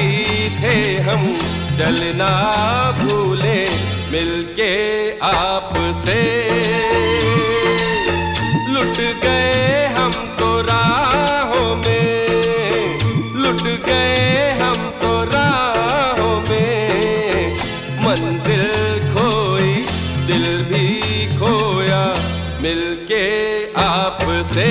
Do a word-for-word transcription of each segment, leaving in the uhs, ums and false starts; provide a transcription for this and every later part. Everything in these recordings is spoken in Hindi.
साथी थे हम, चलना भूले मिलके आपसे। लुट गए हम तो राहों में, लुट गए हम तो राहों में। मंजिल खोई दिल भी खोया मिलके आपसे।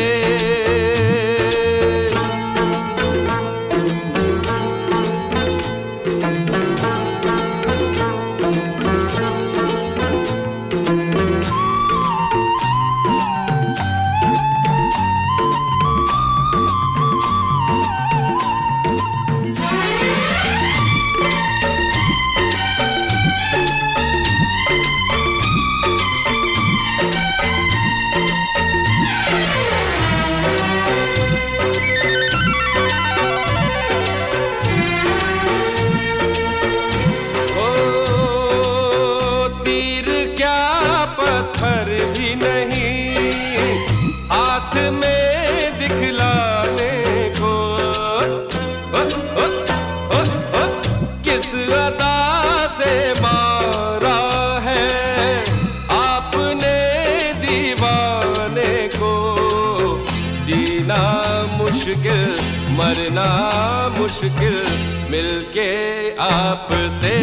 पत्थर भी नहीं हाथ में दिखलाने को। ओ, ओ, ओ, ओ, किस अदा से मारा है आपने दीवाने को। जीना मुश्किल मरना मुश्किल मिलके आपसे।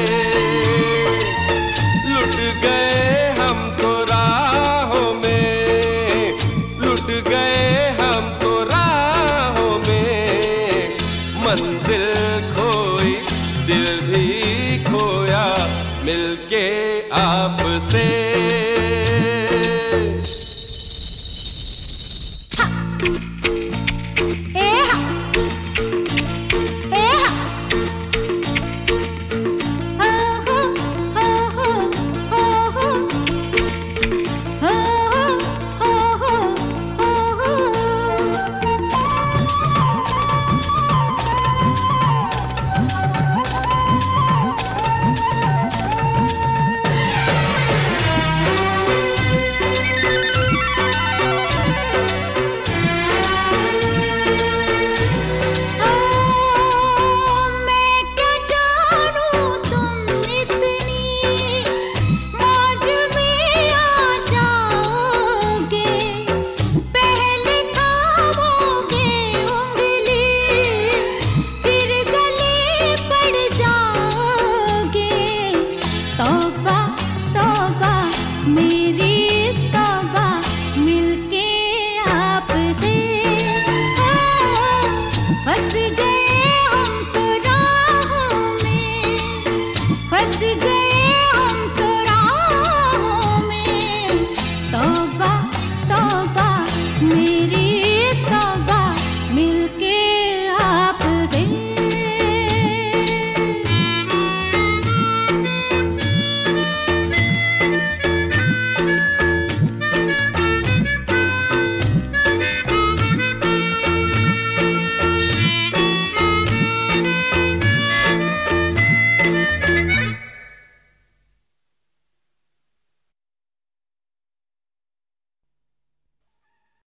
लुट गए हम तो राहों में, लुट गए हम तो राहों में। मंजिल खोई दिल भी खोया मिलके आपसे। हा!